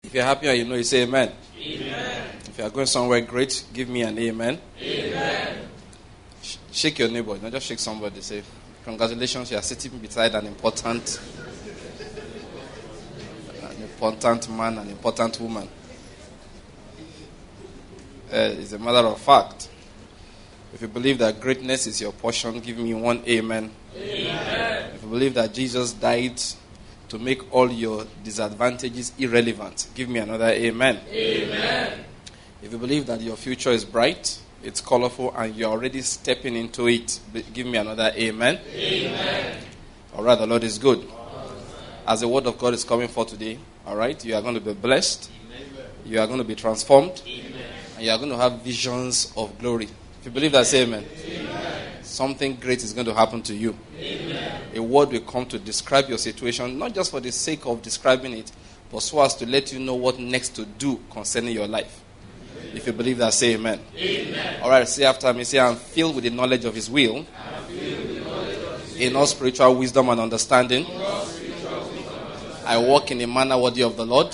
If you're happy and you know, you say amen. Amen. If you are going somewhere great, give me an amen. Amen. Shake your neighbor, not just shake somebody. Say, congratulations, you are sitting beside an important man, an important woman. It's a matter of fact. If you believe that greatness is your portion, give me one amen. Amen. If you believe that Jesus died to make all your disadvantages irrelevant, give me another amen. Amen. If you believe that your future is bright, it's colorful, and you're already stepping into it, give me another amen. Amen. All right, the Lord is good. As the word of God is coming for today, all right, you are going to be blessed. Amen. You are going to be transformed. Amen. And you are going to have visions of glory. If you believe that, say amen. Amen. Something great is going to happen to you. Amen. A word will come to describe your situation, not just for the sake of describing it, but so as to let you know what next to do concerning your life. If you believe that, say amen. Amen. All right, say after me. Say, I'm filled with the knowledge of His will, in all spiritual wisdom and understanding. I walk in a manner worthy of the Lord.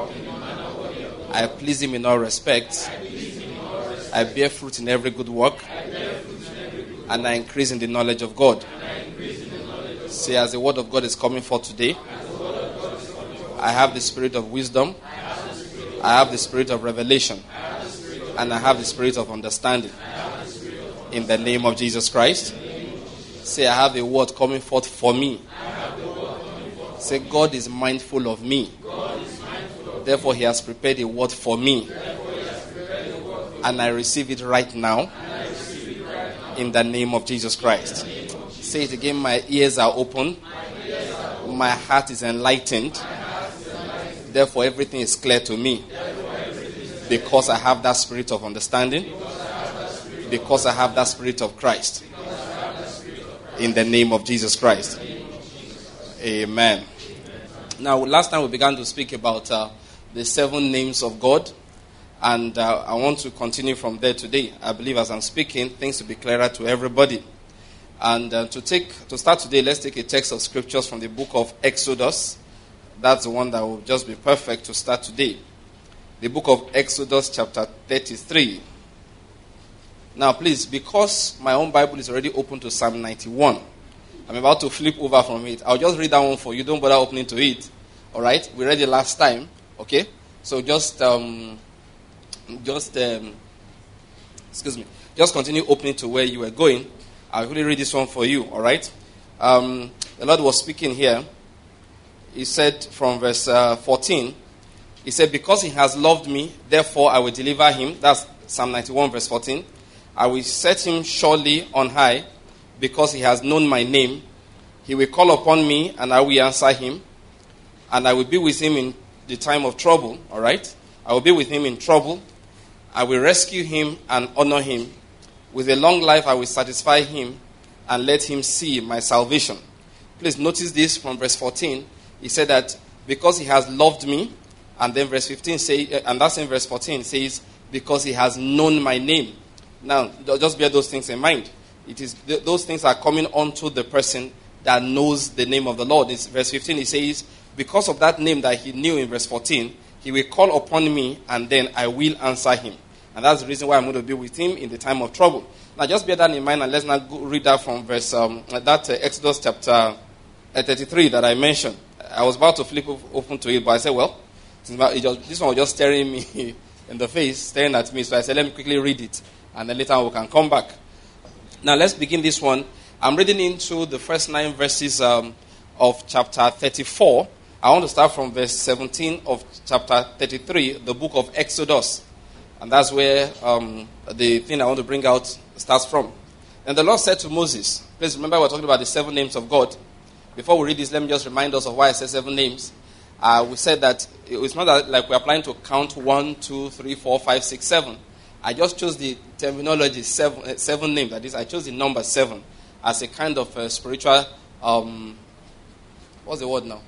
I please Him in all respects. I bear fruit in every good work. And I increase in the knowledge of God. Say, as the word of God is coming forth today, I have the spirit of wisdom. I have the spirit of revelation. And I have the spirit of understanding. In the name of Jesus Christ. Say, I have a word coming forth for me. Say, God is mindful of me. Therefore, He has prepared a word for me. And I receive it right now. In the name of Jesus Christ. Say it again. My ears are open. My heart is enlightened. Therefore, everything is clear to me. Because I have that spirit of understanding. Because I have that spirit of Christ. In the name of Jesus Christ. Amen. Now, last time we began to speak about the 7 names of God. And I want to continue from there today. I believe as I'm speaking, things will be clearer to everybody. And to start today, let's take a text of scriptures from the book of Exodus. That's the one that will just be perfect to start today. The book of Exodus chapter 33. Now please, because my own Bible is already open to Psalm 91, I'm about to flip over from it. I'll just read that one for you. Don't bother opening to it. Alright? We read it last time. Okay? So just continue opening to where you were going. I'll really read this one for you. Alright? The Lord was speaking here. He said from verse 14, He said, because He has loved me, therefore I will deliver Him. That's Psalm 91 verse 14. I will set Him surely on high, because He has known my name. He will call upon me, and I will answer Him. And I will be with Him in the time of trouble. All right? I will be with Him in trouble. I will rescue Him and honor Him. With a long life I will satisfy Him and let Him see my salvation. Please notice this from verse 14. He said that because He has loved me, and then verse 15 say, and that's in verse 14 says, because He has known my name. Now, just bear those things in mind. It is those things are coming onto the person that knows the name of the Lord. It's verse 15, He says, because of that name that He knew in verse 14, He will call upon me, and then I will answer Him. And that's the reason why I'm going to be with Him in the time of trouble. Now, just bear that in mind, and let's now go read that from verse Exodus chapter 33 that I mentioned. I was about to flip open to it, but I said, well, this one was just staring me in the face, staring at me. So I said, let me quickly read it, and then later on we can come back. Now, let's begin this one. I'm reading into the first 9 verses of chapter 34. I want to start from verse 17 of chapter 33, the book of Exodus. And that's where the thing I want to bring out starts from. And the Lord said to Moses, please remember we're talking about the 7 names of God. Before we read this, let me just remind us of why I said 7 names. We said that it's not that like we're planning to count 1, 2, 3, 4, 5, 6, 7. I just chose the terminology 7 names. That is, I chose the number 7 as a kind of spiritual, what's the word now?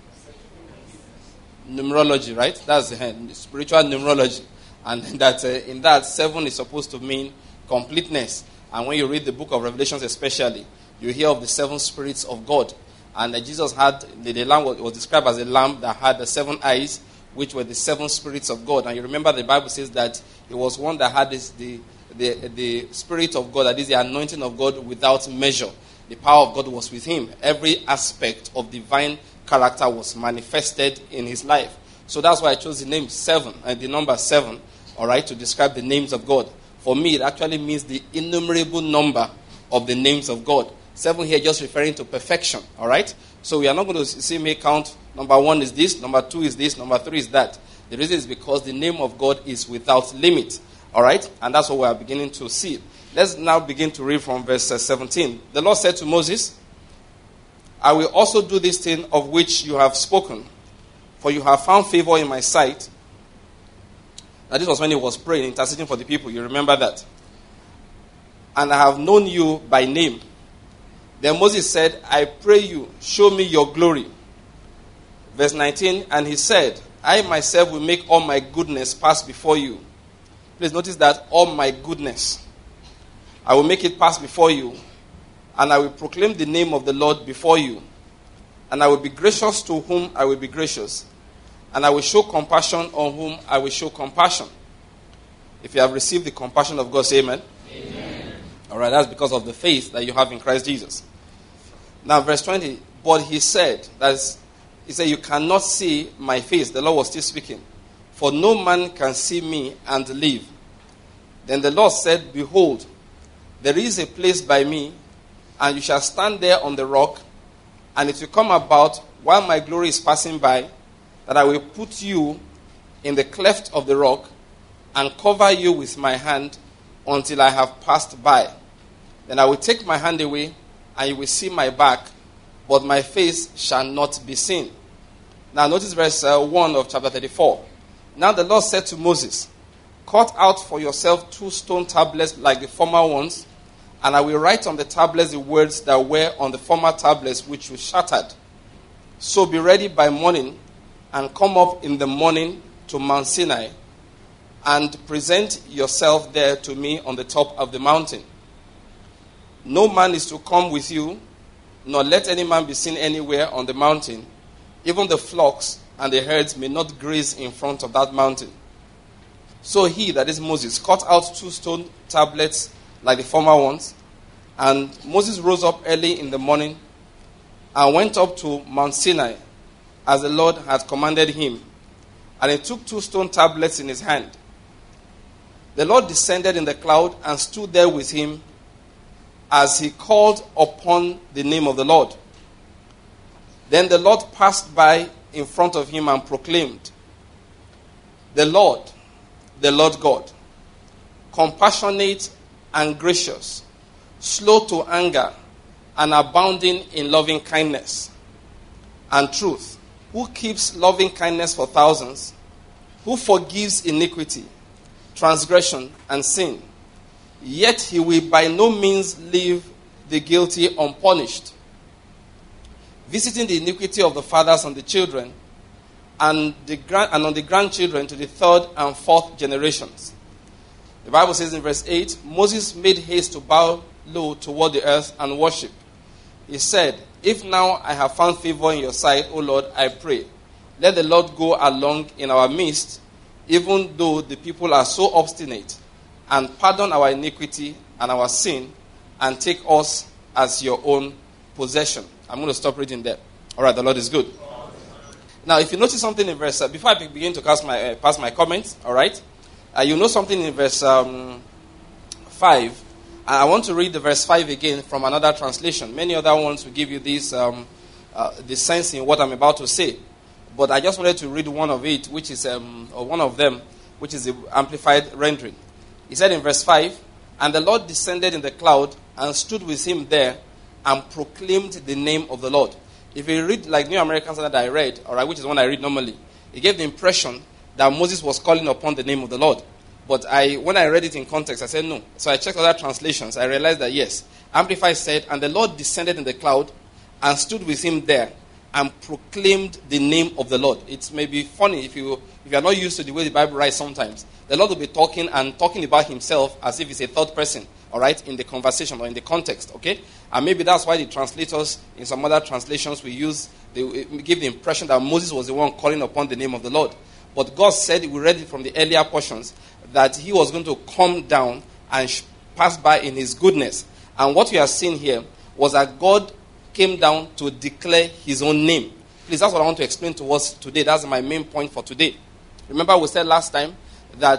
Numerology, right? That's the spiritual numerology. And that in that 7 is supposed to mean completeness. And when you read the book of Revelations especially, you hear of the 7 spirits of God. And Jesus had, the lamb was described as a lamb that had the 7 eyes which were the 7 spirits of God. And you remember the Bible says that it was one that had the Spirit of God, that is the anointing of God without measure. The power of God was with him. Every aspect of divine character was manifested in his life. So that's why I chose the name 7 and the number 7, all right, to describe the names of God. For me, it actually means the innumerable number of the names of God. 7 here just referring to perfection, all right? So we are not going to see me count, number 1 is this, number 2 is this, number 3 is that. The reason is because the name of God is without limit, all right? And that's what we are beginning to see. Let's now begin to read from verse 17. The Lord said to Moses, I will also do this thing of which you have spoken, for you have found favor in my sight. Now this was when he was praying, interceding for the people. You remember that? And I have known you by name. Then Moses said, I pray you, show me your glory. Verse 19, and he said, I myself will make all my goodness pass before you. Please notice that, all my goodness. I will make it pass before you, and I will proclaim the name of the Lord before you. And I will be gracious to whom I will be gracious, and I will show compassion on whom I will show compassion. If you have received the compassion of God, say amen. Amen. All right, that's because of the faith that you have in Christ Jesus. Now, verse 20, but he said, you cannot see my face. The Lord was still speaking. For no man can see me and live. Then the Lord said, behold, there is a place by me, and you shall stand there on the rock, and it will come about, while my glory is passing by, that I will put you in the cleft of the rock, and cover you with my hand until I have passed by. Then I will take my hand away, and you will see my back, but my face shall not be seen. Now notice verse 1 of chapter 34. Now the Lord said to Moses, cut out for yourself 2 stone tablets like the former ones, and I will write on the tablets the words that were on the former tablets which you shattered. So be ready by morning, and come up in the morning to Mount Sinai, and present yourself there to me on the top of the mountain. No man is to come with you, nor let any man be seen anywhere on the mountain. Even the flocks and the herds may not graze in front of that mountain. So he, that is Moses, cut out 2 stone tablets like the former ones. And Moses rose up early in the morning and went up to Mount Sinai as the Lord had commanded him. And he took 2 stone tablets in his hand. The Lord descended in the cloud and stood there with him as he called upon the name of the Lord. Then the Lord passed by in front of him and proclaimed, the Lord God, compassionate and gracious, slow to anger, and abounding in loving kindness and truth, who keeps loving kindness for thousands, who forgives iniquity, transgression, and sin. Yet he will by no means leave the guilty unpunished, visiting the iniquity of the fathers on the children, and on the grandchildren to the 3rd and 4th generations. The Bible says in verse 8, Moses made haste to bow low toward the earth and worship. He said, if now I have found favor in your sight, O Lord, I pray, let the Lord go along in our midst, even though the people are so obstinate, and pardon our iniquity and our sin, and take us as your own possession. I'm going to stop reading there. All right, the Lord is good. Now, if you notice something in verse, before I begin to pass my comments, all right, you know something in verse 5. I want to read the verse 5 again from another translation. Many other ones will give you this the sense in what I'm about to say. But I just wanted to read one of it, which is one of them, which is the amplified rendering. He said in verse 5, and the Lord descended in the cloud and stood with him there and proclaimed the name of the Lord. If you read like New American Standard I read, all right, which is one I read normally, it gave the impression that Moses was calling upon the name of the Lord. But when I read it in context, I said no. So I checked other translations. I realized that yes. Amplified said, and the Lord descended in the cloud and stood with him there and proclaimed the name of the Lord. It may be funny if you are not used to the way the Bible writes sometimes. The Lord will be talking about himself as if it's a third person, all right, in the conversation or in the context, okay? And maybe that's why the translators in some other translations they give the impression that Moses was the one calling upon the name of the Lord. But God said, we read it from the earlier portions, that he was going to come down and pass by in his goodness. And what we are seeing here was that God came down to declare his own name. Please, that's what I want to explain to us today. That's my main point for today. Remember we said last time that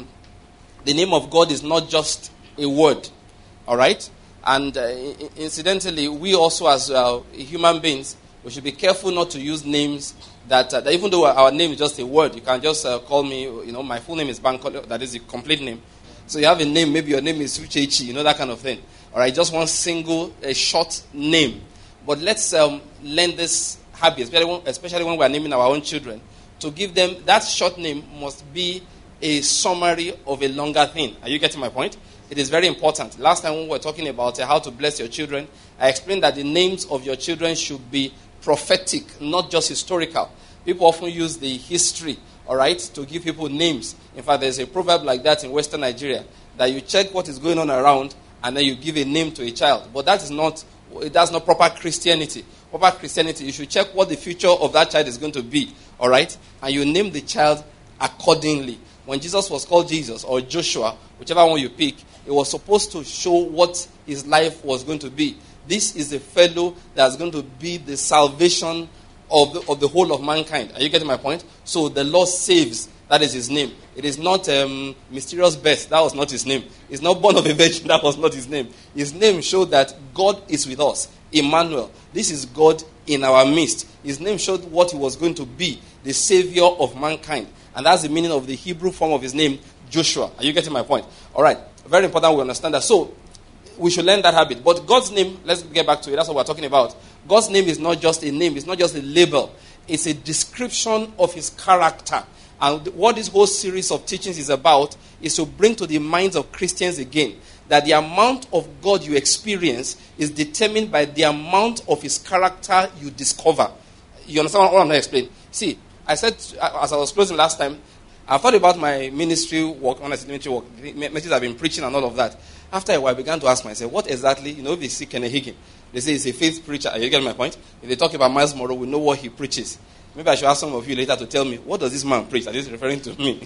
the name of God is not just a word. All right? And incidentally, we also as human beings, we should be careful not to use names that even though our name is just a word, you can just call me, my full name is Bankole, that is the complete name. So you have a name, maybe your name is Uchechi, that kind of thing. All right, just one single, a short name. But let's learn this habit, especially when we are naming our own children, to give them that short name must be a summary of a longer thing. Are you getting my point? It is very important. Last time when we were talking about how to bless your children, I explained that the names of your children should be prophetic, not just historical. People often use the history, all right, to give people names. In fact, there's a proverb like that in Western Nigeria, that you check what is going on around and then you give a name to a child. But that's not proper Christianity. Proper Christianity, you should check what the future of that child is going to be, all right? And you name the child accordingly. When Jesus was called Jesus or Joshua, whichever one you pick, it was supposed to show what his life was going to be. This is a fellow that's going to be the salvation of the whole of mankind. Are you getting my point? So the Lord saves. That is his name. It is not mysterious birth. That was not his name. It's not born of a virgin. That was not his name. His name showed that God is with us. Emmanuel. This is God in our midst. His name showed what he was going to be, the savior of mankind. And that's the meaning of the Hebrew form of his name, Joshua. Are you getting my point? All right. Very important we understand that. So, we should learn that habit. But God's name, let's get back to it. That's what we're talking about. God's name is not just a name. It's not just a label. It's a description of his character. And what this whole series of teachings is about is to bring to the minds of Christians again that the amount of God you experience is determined by the amount of his character you discover. You understand what I'm going to explain? See, I said, as I was closing last time, I thought about my ministry work, when I said ministry work, the messages I've been preaching and all of that. After a while, I began to ask myself, what exactly, if they see Kenneth Hagin, they say he's a faith preacher. Are you getting my point? If they talk about Miles Monroe, we know what he preaches. Maybe I should ask some of you later to tell me, what does this man preach? Are you referring to me?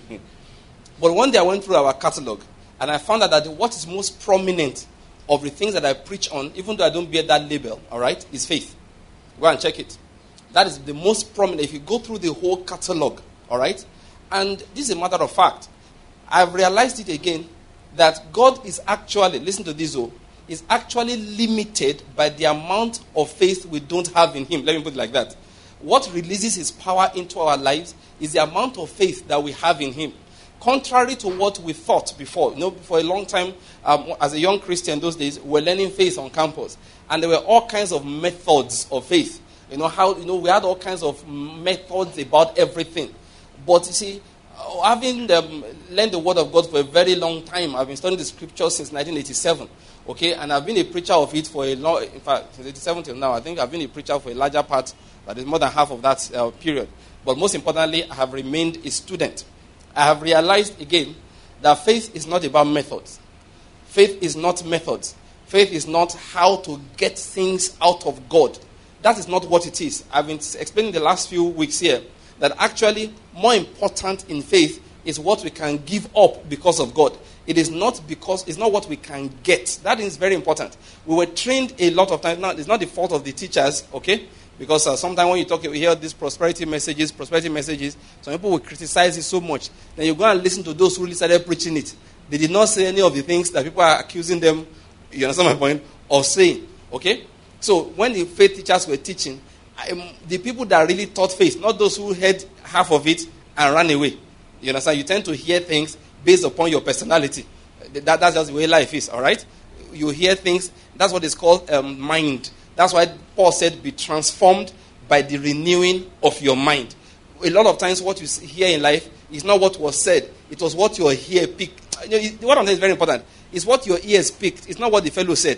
But one day I went through our catalog, and I found out that what is most prominent of the things that I preach on, even though I don't bear that label, all right, is faith. Go and check it. That is the most prominent. If you go through the whole catalog, all right, and this is a matter of fact, I've realized it again, that God is actually, listen to this, is actually limited by the amount of faith we don't have in him. Let me put it like that. What releases his power into our lives is the amount of faith that we have in him. Contrary to what we thought before. For a long time, as a young Christian those days, we were learning faith on campus. And there were all kinds of methods of faith. We had all kinds of methods about everything. But you see, having learned the word of God for a very long time, I've been studying the scriptures since 1987. Okay, and I've been a preacher of it for a long, in fact, since 87 till now, I think I've been a preacher for a larger part, that is more than half of that period. But most importantly, I have remained a student. I have realized again that faith is not about methods. Faith is not methods. Faith is not how to get things out of God. That is not what it is. I've been explaining the last few weeks here that actually more important in faith is what we can give up because of God. It's not what we can get. That is very important. We were trained a lot of times. Now, it's not the fault of the teachers, okay? Because sometimes when we hear these prosperity messages, some people will criticize it so much. Then you go and listen to those who really started preaching it. They did not say any of the things that people are accusing them, you understand my point, of saying, okay? So when the faith teachers were teaching, the people that really taught faith, not those who heard half of it and ran away. You understand? You tend to hear things based upon your personality. That's just the way life is, all right? You hear things, that's what is called mind. That's why Paul said, be transformed by the renewing of your mind. A lot of times what you hear in life is not what was said. It was what your ear picked. What I'm saying is very important. It's what your ears picked. It's not what the fellow said.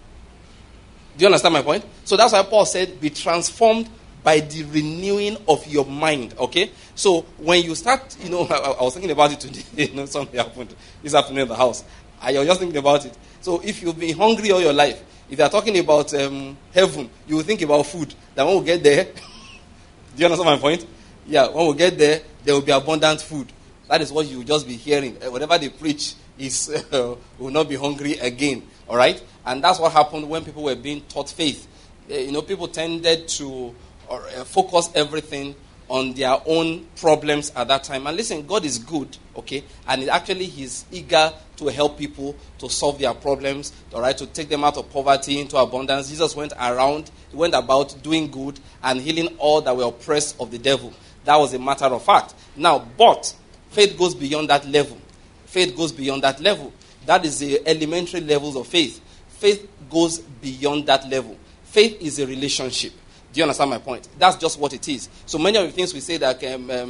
Do you understand my point? So that's why Paul said, be transformed by the renewing of your mind. Okay? So when you start, I was thinking about it today. Something happened this afternoon in the house. I was just thinking about it. So if you've been hungry all your life, if they're talking about heaven, you will think about food. Then when we get there, do you understand my point? Yeah, when we get there, there will be abundant food. That is what you will just be hearing. Whatever they preach is will not be hungry again. All right? And that's what happened when people were being taught faith. People tended to focus everything on their own problems at that time. And listen, God is good, okay? And actually, He's eager to help people to solve their problems, all right, to take them out of poverty into abundance. Jesus went about doing good and healing all that were oppressed of the devil. That was a matter of fact. Now, but faith goes beyond that level. Faith goes beyond that level. That is the elementary levels of faith. Faith goes beyond that level. Faith is a relationship. Do you understand my point? That's just what it is. So many of the things we say that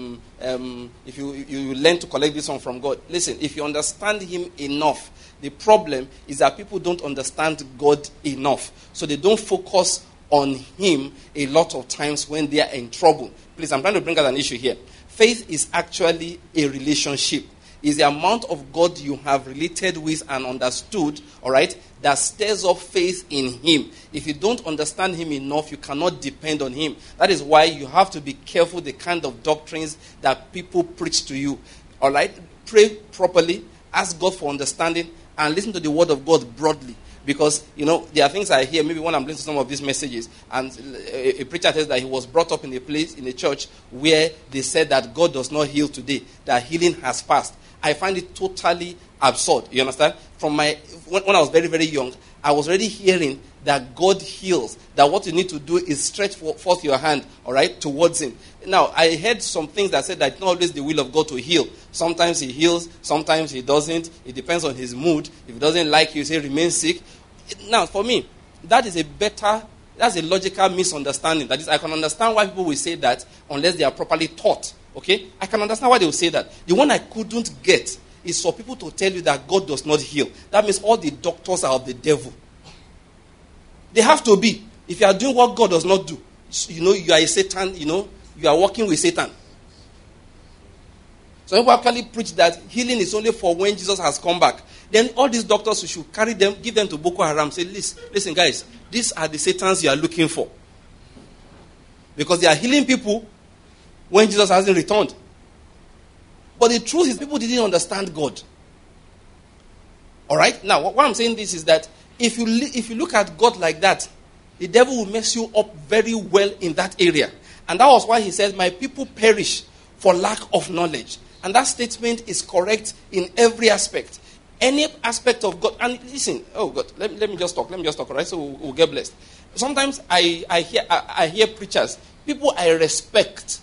if you learn to collect this one from God, listen, if you understand Him enough, the problem is that people don't understand God enough. So they don't focus on Him a lot of times when they are in trouble. Please, I'm trying to bring out an issue here. Faith is actually a relationship. Is the amount of God you have related with and understood, all right, that stirs up faith in Him. If you don't understand Him enough, you cannot depend on Him. That is why you have to be careful the kind of doctrines that people preach to you. All right? Pray properly, ask God for understanding, and listen to the Word of God broadly. Because, there are things I hear, maybe when I'm listening to some of these messages, and a preacher tells that he was brought up in a church where they said that God does not heal today, that healing has passed. I find it totally absurd. You understand? When I was very, very young, I was already hearing that God heals. That what you need to do is stretch forth your hand, all right, towards Him. Now, I heard some things that said that it's not always the will of God to heal. Sometimes He heals, sometimes He doesn't. It depends on His mood. If He doesn't like you, say remain sick. Now, for me, that's a logical misunderstanding. That is, I can understand why people will say that unless they are properly taught. Okay? I can understand why they will say that. The one I couldn't get is for people to tell you that God does not heal. That means all the doctors are of the devil. They have to be. If you are doing what God does not do, you are a Satan, you are working with Satan. So people actually preach that healing is only for when Jesus has come back. Then all these doctors, you should carry them, give them to Boko Haram. Say, listen guys, these are the Satans you are looking for. Because they are healing people when Jesus hasn't returned. But the truth is, people didn't understand God. All right? Now, what I'm saying this is that if you look at God like that, the devil will mess you up very well in that area. And that was why he said, my people perish for lack of knowledge. And that statement is correct in every aspect. Any aspect of God. And listen, oh God, let me just talk, all right? So we'll get blessed. Sometimes I hear preachers, people I respect.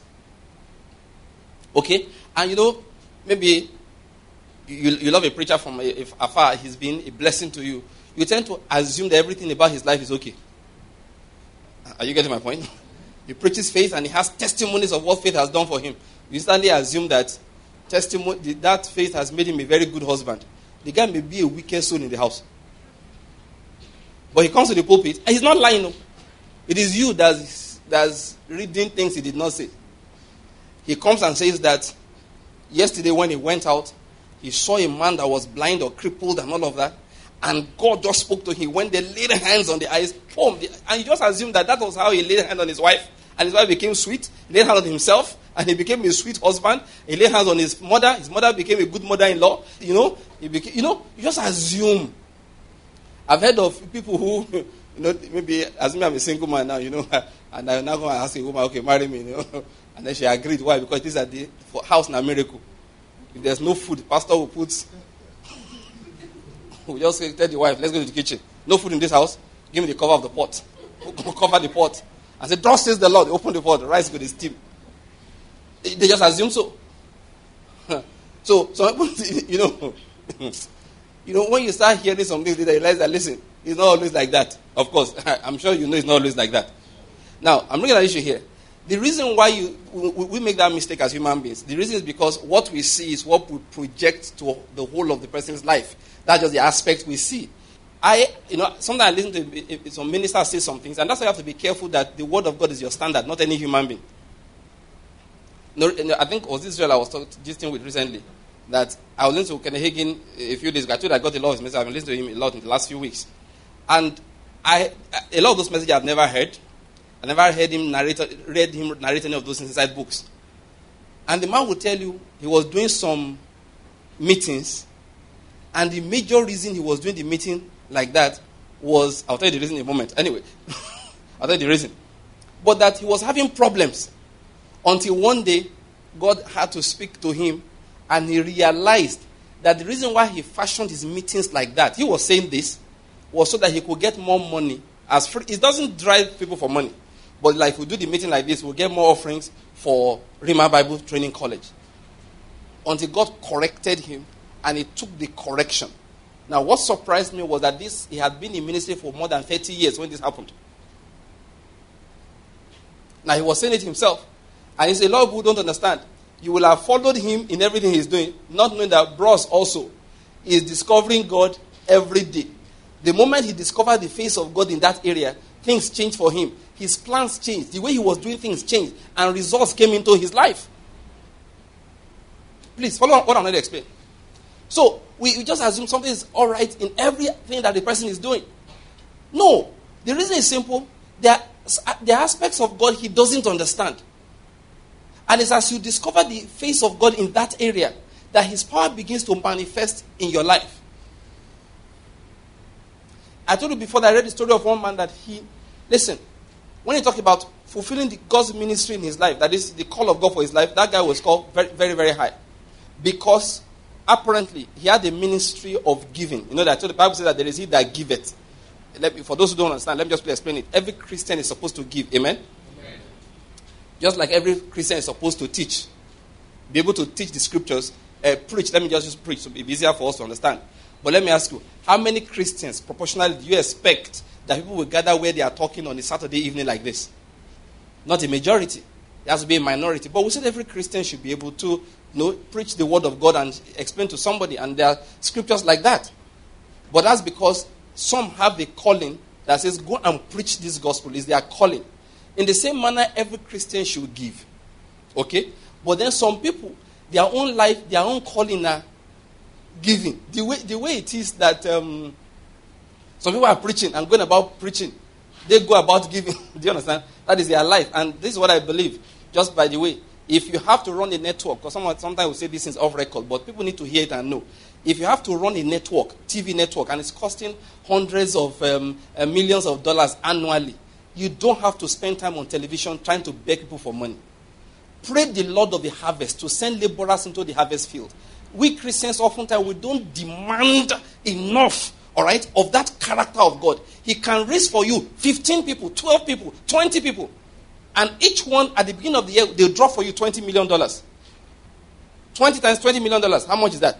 Okay? And maybe you love a preacher from afar, he's been a blessing to you. You tend to assume that everything about his life is okay. Are you getting my point? He preaches faith and he has testimonies of what faith has done for him. You instantly assume that that faith has made him a very good husband. The guy may be a wicked soul in the house. But he comes to the pulpit and he's not lying. No. It is you that's reading things he did not say. He comes and says that yesterday when he went out, he saw a man that was blind or crippled and all of that. And God just spoke to him when they laid hands on the eyes. Boom, and you just assume that was how he laid hands on his wife. And his wife became sweet. He laid hands on himself. And he became a sweet husband. He laid hands on his mother. His mother became a good mother-in-law. You just assume. I've heard of people who, maybe assume I'm a single man now, and I'm not going to ask a woman, okay, marry me, And then she agreed. Why? Because this is the house in a miracle. If there's no food, the pastor will will just say, tell the wife, let's go to the kitchen. No food in this house. Give me the cover of the pot. Cover the pot. And say, thus says the Lord. Open the pot. The rice go to steam. They just assume so. So when you start hearing some things, they realize that, listen, it's not always like that. Of course, I'm sure you know it's not always like that. Now, I'm looking at an issue here. The reason why we make that mistake as human beings, the reason is because what we see is what we project to the whole of the person's life. That's just the aspect we see. Sometimes I listen to some ministers say some things, and that's why you have to be careful that the word of God is your standard, not any human being. No, I think it was Israel I was talking with recently, that I was listening to Kenneth Hagin a few days ago. I told you I got a lot of his messages. I've been listening to him a lot in the last few weeks. And a lot of those messages I've never heard. I never read him narrate any of those inside books. And the man will tell you he was doing some meetings, and the major reason he was doing the meeting like that was, I'll tell you the reason in a moment. Anyway, I'll tell you the reason. But that he was having problems until one day God had to speak to him, and he realized that the reason why he fashioned his meetings like that, he was saying this, was so that he could get more money as free. It doesn't drive people for money. But like we do the meeting like this, we'll get more offerings for Rhema Bible Training College. Until God corrected him, and he took the correction. Now what surprised me was that he had been in ministry for more than 30 years when this happened. Now he was saying it himself. And he said, a lot of people don't understand. You will have followed him in everything he's doing, not knowing that Bros also is discovering God every day. The moment he discovered the face of God in that area, things changed for him. His plans changed. The way he was doing things changed. And results came into his life. Please, follow what I'm going to explain. So, we just assume something is all right in everything that the person is doing. No. The reason is simple. There are aspects of God he doesn't understand. And it's as you discover the face of God in that area that his power begins to manifest in your life. I told you before that I read the story of one man that listen, when you talk about fulfilling God's ministry in his life, that is the call of God for his life, that guy was called very, very, very high. Because apparently he had a ministry of giving. You know that the Bible says that there is he that giveth. For those who don't understand, let me just explain it. Every Christian is supposed to give. Amen? Amen. Just like every Christian is supposed to teach. Be able to teach the scriptures. Preach. Let me just preach. So it'll be easier for us to understand. But let me ask you, how many Christians, proportionally, do you expect that people will gather where they are talking on a Saturday evening like this? Not a majority. There has to be a minority. But we said every Christian should be able to preach the word of God and explain to somebody. And there are scriptures like that. But that's because some have the calling that says, go and preach this gospel. It's their calling. In the same manner, every Christian should give. Okay? But then some people, their own life, their own calling are giving. The way it is that some people are preaching and going about preaching. They go about giving. Do you understand? That is their life. And this is what I believe. Just by the way, if you have to run a network, because sometimes we say this is off record, but people need to hear it and know. If you have to run a network, TV network, and it's costing hundreds of millions of dollars annually, you don't have to spend time on television trying to beg people for money. Pray the Lord of the harvest to send laborers into the harvest field. We Christians oftentimes, we don't demand enough, all right, of that character of God. He can raise for you 15 people, 12 people, 20 people. And each one, at the beginning of the year, they'll drop for you $20 million. 20 times $20 million. How much is that?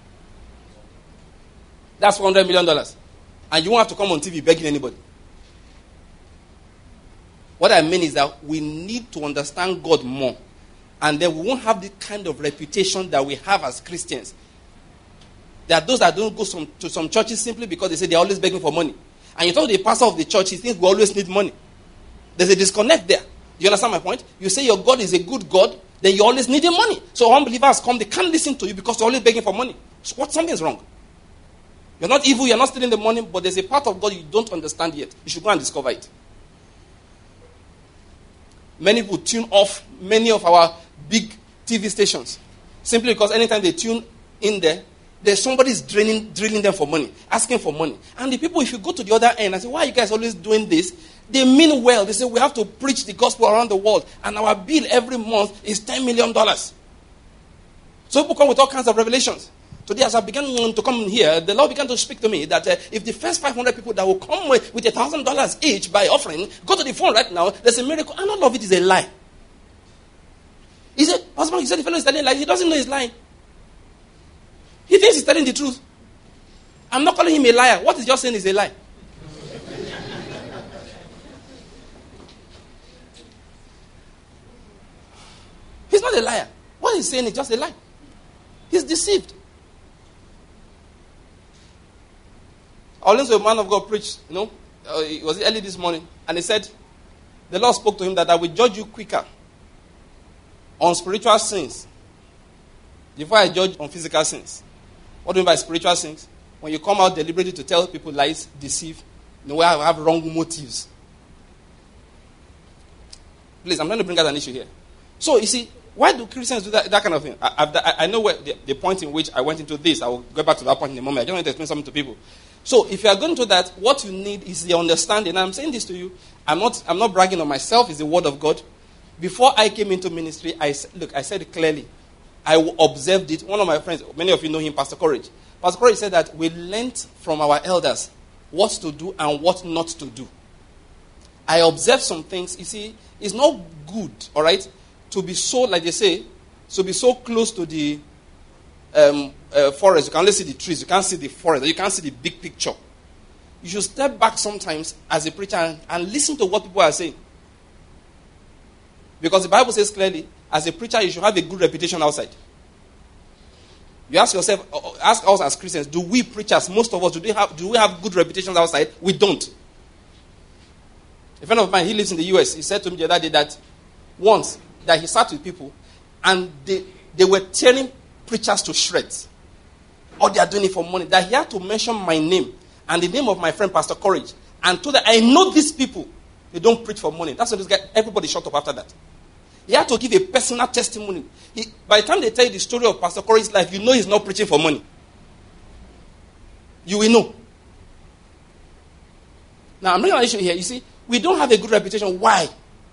That's $100 million. And you won't have to come on TV begging anybody. What I mean is that we need to understand God more. And then we won't have the kind of reputation that we have as Christians. There are those that don't go to some churches simply because they say they're always begging for money. And you talk to the pastor of the church, he thinks we always need money. There's a disconnect there. You understand my point? You say your God is a good God, then you always need money. So unbelievers come, they can't listen to you because you're always begging for money. So something's wrong. You're not evil, you're not stealing the money, but there's a part of God you don't understand yet. You should go and discover it. Many people tune off many of our big TV stations simply because anytime they tune in there's somebody drilling them for money, asking for money. And the people, if you go to the other end and say, why are you guys always doing this? They mean well. They say, we have to preach the gospel around the world. And our bill every month is $10 million. So people come with all kinds of revelations. Today, as I began to come here, the Lord began to speak to me that if the first 500 people that will come with $1,000 each by offering, go to the phone right now, there's a miracle. And all of it is a lie. He said, husband, you said the fellow is telling lies. He doesn't know he's lying. He thinks he's telling the truth. I'm not calling him a liar. What he's just saying is a lie. He's not a liar. What he's saying is just a lie. He's deceived. I listened to a man of God preach, it was early this morning, and he said, the Lord spoke to him that I will judge you quicker on spiritual sins before I judge on physical sins. What do you mean by spiritual sins? When you come out deliberately to tell people lies, deceive, where I have wrong motives. Please, I'm trying to bring out an issue here. So, you see, Why do Christians do that kind of thing? I know where the point in which I went into this. I will go back to that point in a moment. I don't want to explain something to people. So if you are going to that, what you need is the understanding. And I'm saying this to you. I'm not bragging on myself. It's the word of God. Before I came into ministry, I said it clearly. I observed it. One of my friends, many of you know him, Pastor Courage. Pastor Courage said that we learned from our elders what to do and what not to do. I observed some things. You see, it's not good, all right, to be so, like they say, to be so close to the forest. You can only see the trees. You can't see the forest. You can't see the big picture. You should step back sometimes as a preacher and listen to what people are saying. Because the Bible says clearly, as a preacher, you should have a good reputation outside. You ask yourself, ask us as Christians, do we preachers, most of us, do we have good reputations outside? We don't. A friend of mine, he lives in the US. He said to me the other day that once that he sat with people and they were tearing preachers to shreds. Or they are doing it for money. That he had to mention my name and the name of my friend Pastor Courage and told them, I know these people. They don't preach for money. That's what this guy, everybody shut up after that. He had to give a personal testimony. By the time they tell you the story of Pastor Courage's life, you know he's not preaching for money. You will know. Now, I'm bringing an issue here. You see, we don't have a good reputation. Why?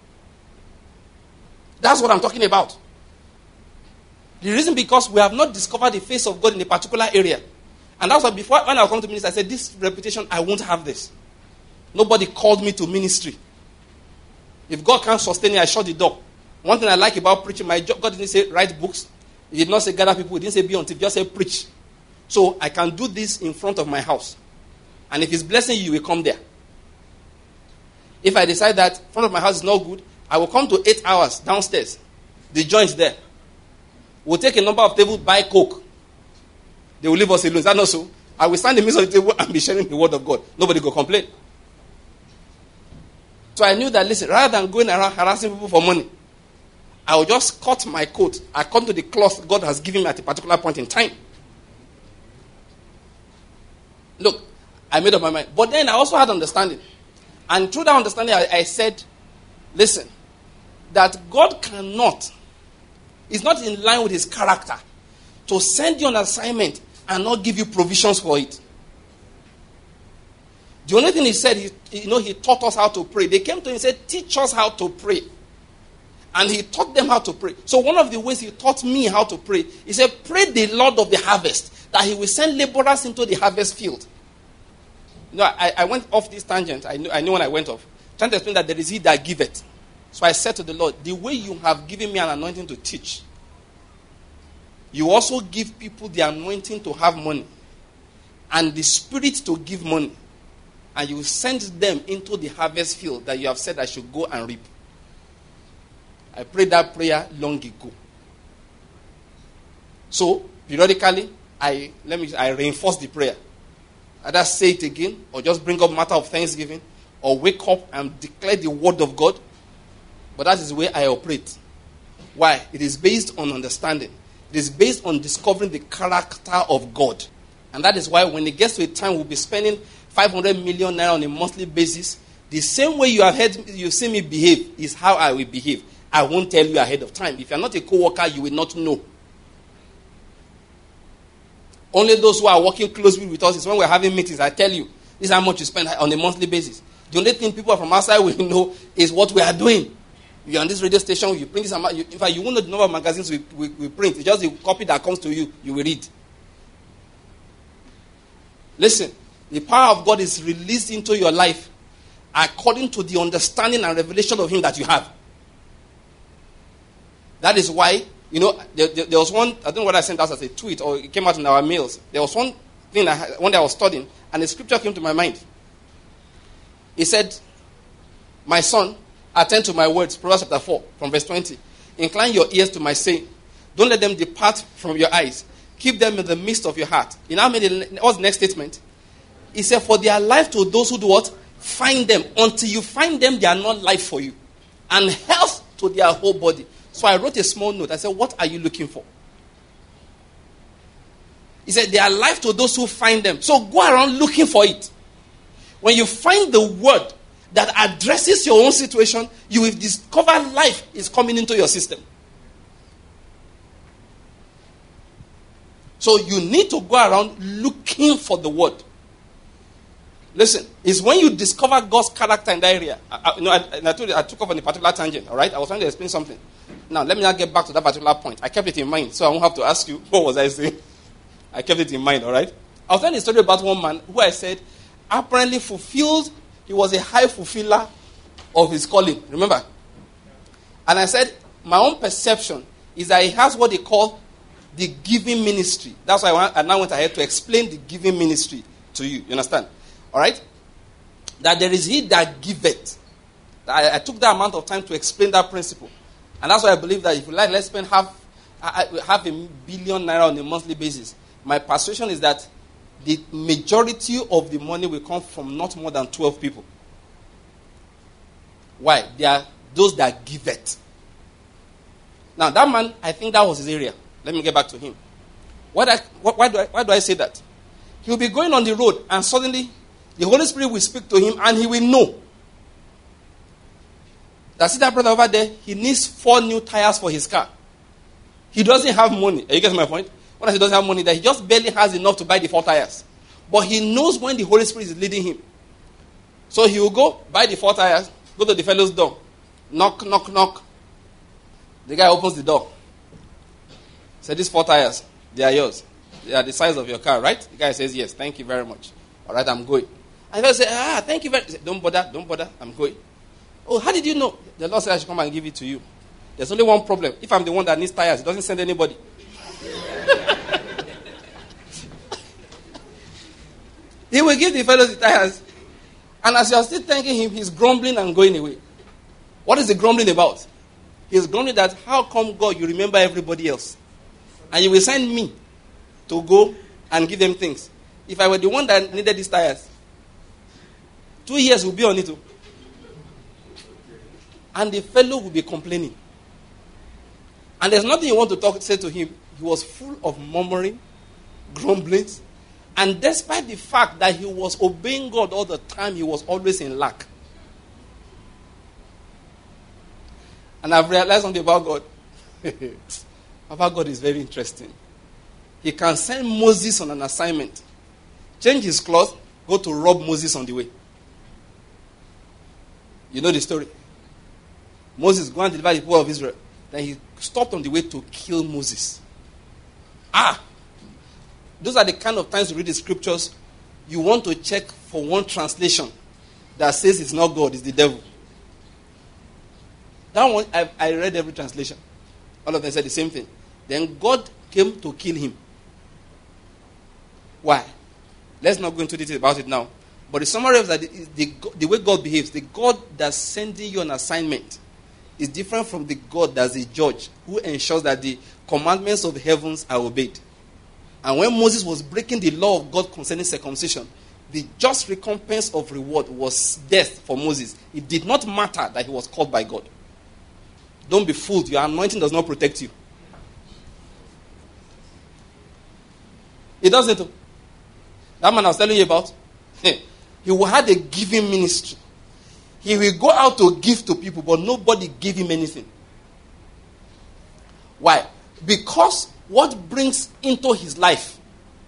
That's what I'm talking about. The reason because we have not discovered the face of God in a particular area. And that's why before, when I come to ministry, I said, this reputation, I won't have this. Nobody called me to ministry. If God can't sustain it, I shut the door. One thing I like about preaching, my job, God didn't say write books. He did not say gather people. He didn't say be on TV. He just said preach. So I can do this in front of my house. And if He's blessing you, you will come there. If I decide that front of my house is not good, I will come to 8 hours downstairs. The joint's there. We'll take a number of tables, buy Coke. They will leave us alone. Is that not so? I will stand in the midst of the table and be sharing the word of God. Nobody will complain. So I knew that, listen, rather than going around harassing people for money, I will just cut my coat. I come to the cloth God has given me at a particular point in time. Look, I made up my mind. But then I also had understanding. And through that understanding, I said, listen, that God cannot, is not in line with His character to send you on assignment and not give you provisions for it. The only thing He said, He taught us how to pray. They came to Him and said, teach us how to pray. And He taught them how to pray. So one of the ways He taught me how to pray, He said, pray the Lord of the harvest, that He will send laborers into the harvest field. You know, I went off this tangent. I knew when I went off. Trying to explain that there is He that giveth. So I said to the Lord, the way you have given me an anointing to teach, you also give people the anointing to have money and the spirit to give money. And you send them into the harvest field that you have said I should go and reap. I prayed that prayer long ago. So, periodically, I reinforce the prayer. Either say it again, or just bring up matter of thanksgiving, or wake up and declare the word of God. But that is the way I operate. Why? It is based on understanding. It is based on discovering the character of God. And that is why when it gets to a time we'll be spending 500 million naira on a monthly basis, the same way you see me behave is how I will behave. I won't tell you ahead of time. If you are not a co-worker, you will not know. Only those who are working closely with us is when we're having meetings, I tell you, this is how much you spend on a monthly basis. The only thing people from outside will know is what we are doing. You're on this radio station, you print this amount. In fact, you won't know the number of magazines we print. It's just the copy that comes to you, you will read. Listen, the power of God is released into your life according to the understanding and revelation of Him that you have. That is why, there was one, I don't know what I sent out as a tweet or it came out in our mails. There was one thing one day I was studying and the scripture came to my mind. It said, my son, attend to my words, Proverbs chapter 4, from verse 20. Incline your ears to my saying. Don't let them depart from your eyes. Keep them in the midst of your heart. You know what's the next statement? He said, for they are life to those who do what? Find them. Until you find them, they are not life for you. And health to their whole body. So I wrote a small note. I said, what are you looking for? He said, they are life to those who find them. So go around looking for it. When you find the word that addresses your own situation, you will discover life is coming into your system. So you need to go around looking for the word. Listen, it's when you discover God's character in that area. I told you I took off on a particular tangent, all right? I was trying to explain something. Now, let me not get back to that particular point. I kept it in mind, so I won't have to ask you, what was I saying? I kept it in mind, all right? I was telling a story about one man who I said apparently fulfilled, he was a high fulfiller of his calling. Remember? And I said, my own perception is that he has what they call the giving ministry. That's why I now went ahead to explain the giving ministry to you. You understand? All right? That there is he that giveth. I took that amount of time to explain that principle. And that's why I believe that if you like, let's spend half $1 billion naira on a monthly basis. My persuasion is that the majority of the money will come from not more than 12 people. Why? They are those that give it. Now, that man, I think that was his area. Let me get back to him. Why do I say that? He will be going on the road and suddenly the Holy Spirit will speak to him and he will know. That's it, that brother over there, he needs 4 new tires for his car. He doesn't have money. Are you getting my point? When I say he doesn't have money, that he just barely has enough to buy the 4 tires. But he knows when the Holy Spirit is leading him. So he will go, buy the 4 tires, go to the fellow's door. Knock, knock, knock. The guy opens the door. Say, these 4 tires, they are yours. They are the size of your car, right? The guy says, yes, thank you very much. All right, I'm going. And the guy says, thank you very much. Don't bother, I'm going. Oh, how did you know? The Lord said I should come and give it to you. There's only one problem. If I'm the one that needs tires, he doesn't send anybody. He will give the fellow the tires. And as you are still thanking him, he's grumbling and going away. What is he grumbling about? He's grumbling that, how come, God, you remember everybody else? And you will send me to go and give them things. If I were the one that needed these tires, 2 years will be on it. And the fellow will be complaining. And there's nothing you want to say to him. He was full of murmuring, grumblings. And despite the fact that he was obeying God all the time, he was always in lack. And I've realized something about God. About God is very interesting. He can send Moses on an assignment, change his clothes, go to rob Moses on the way. You know the story. Moses go and deliver the people of Israel. Then he stopped on the way to kill Moses. Those are the kind of times you read the scriptures, you want to check for one translation that says it's not God, it's the devil. That one, I read every translation. All of them said the same thing. Then God came to kill him. Why? Let's not go into detail about it now. But the summary is that the way God behaves, the God that's sending you an assignment is different from the God that's a judge who ensures that the commandments of the heavens are obeyed. And when Moses was breaking the law of God concerning circumcision, the just recompense of reward was death for Moses. It did not matter that he was called by God. Don't be fooled. Your anointing does not protect you. It doesn't. That man I was telling you about, he had a giving ministry. He will go out to give to people, but nobody gave him anything. Why? Because what brings into his life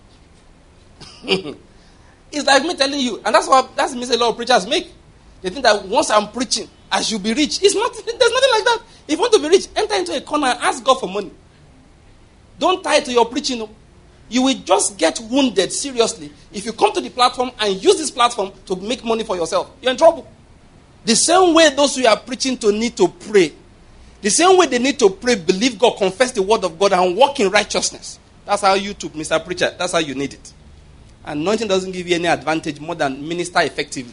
is like me telling you, and that's the mistake a lot of preachers make. They think that once I'm preaching, I should be rich. There's nothing like that. If you want to be rich, enter into a corner and ask God for money. Don't tie it to your preaching. No. You will just get wounded seriously if you come to the platform and use this platform to make money for yourself. You're in trouble. The same way those who are preaching to need to pray. The same way they need to pray, believe God, confess the word of God, and walk in righteousness. That's how you took, Mr. Preacher. That's how you need it. Anointing doesn't give you any advantage more than minister effectively.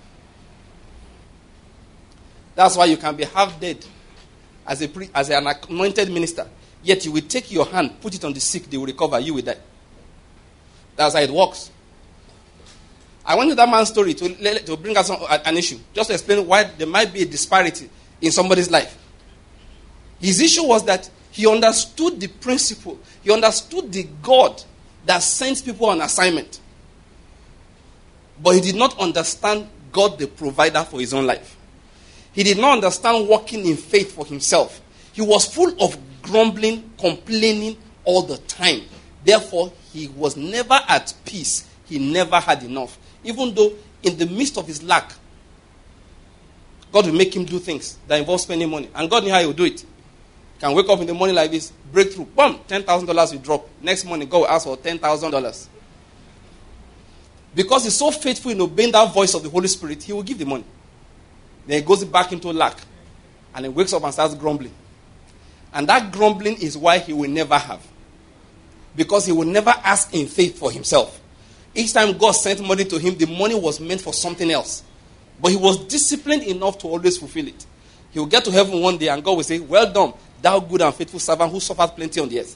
That's why you can be half dead as an anointed minister. Yet you will take your hand, put it on the sick, they will recover, you will die. That's how it works. I went to that man's story to bring us an issue. Just to explain why there might be a disparity in somebody's life. His issue was that he understood the principle. He understood the God that sends people on assignment. But he did not understand God the provider for his own life. He did not understand walking in faith for himself. He was full of grumbling, complaining all the time. Therefore, he was never at peace. He never had enough. Even though in the midst of his lack, God will make him do things that involve spending money. And God knew how he would do it. Can wake up in the morning like this, breakthrough, boom, $10,000 will drop. Next morning, God will ask for $10,000. Because he's so faithful in obeying that voice of the Holy Spirit, he will give the money. Then he goes back into lack. And he wakes up and starts grumbling. And that grumbling is why he will never have. Because he will never ask in faith for himself. Each time God sent money to him, the money was meant for something else. But he was disciplined enough to always fulfill it. He will get to heaven one day and God will say, well done, thou good and faithful servant who suffered plenty on the earth.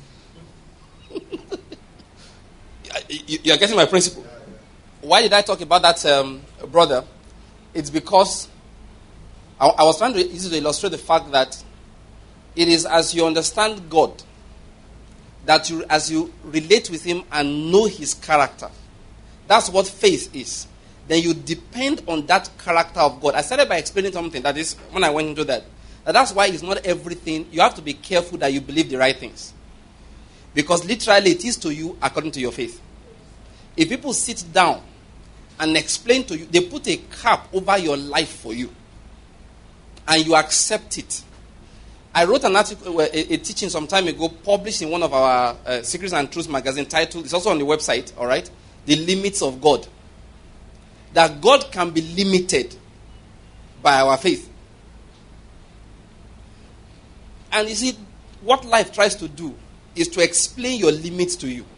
You are getting my principle? Why did I talk about that brother? It's because I was trying to use it to illustrate the fact that it is as you understand God, that as you relate with him and know his character, that's what faith is. Then you depend on that character of God. I started by explaining something that is, when I went into that's why it's not everything. You have to be careful that you believe the right things. Because literally it is to you according to your faith. If people sit down and explain to you, they put a cap over your life for you, and you accept it. I wrote an article, a teaching some time ago, published in one of our Secrets and Truths magazine, titled, it's also on the website, all right? The Limits of God. That God can be limited by our faith. And you see, what life tries to do is to explain your limits to you.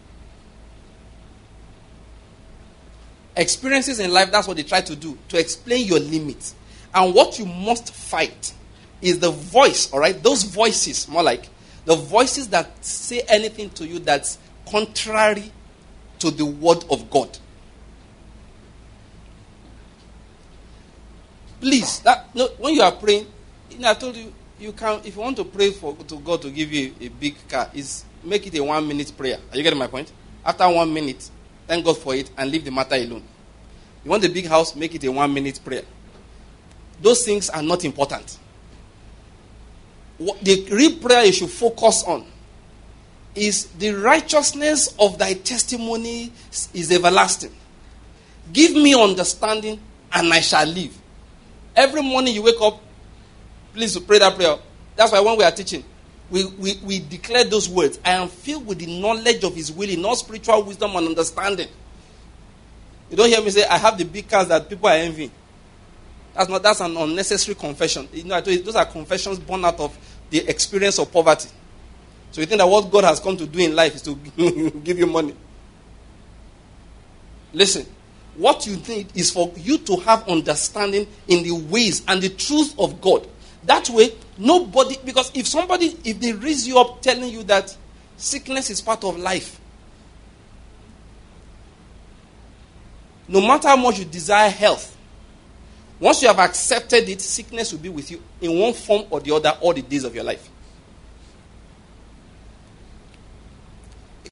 Experiences in life, that's what they try to do, to explain your limits. And what you must fight is the voice, all right? Those voices, more like the voices that say anything to you that's contrary to the word of God. Please, when you are praying, I told you, you can, if you want to pray to God to give you a big car, make it a 1 minute prayer. Are you getting my point? After 1 minute, thank God for it and leave the matter alone. You want a big house, make it a 1 minute prayer. Those things are not important. The real prayer you should focus on is the righteousness of thy testimony is everlasting. Give me understanding and I shall live. Every morning you wake up, please pray that prayer. That's why when we are teaching, we declare those words. I am filled with the knowledge of his will in all spiritual wisdom and understanding. You don't hear me say, I have the big cars that people are envying. That's an unnecessary confession. I told you, those are confessions born out of the experience of poverty. So you think that what God has come to do in life is to give you money. Listen, what you need is for you to have understanding in the ways and the truth of God. That way, nobody, because if they raise you up telling you that sickness is part of life, no matter how much you desire health, once you have accepted it, sickness will be with you in one form or the other all the days of your life.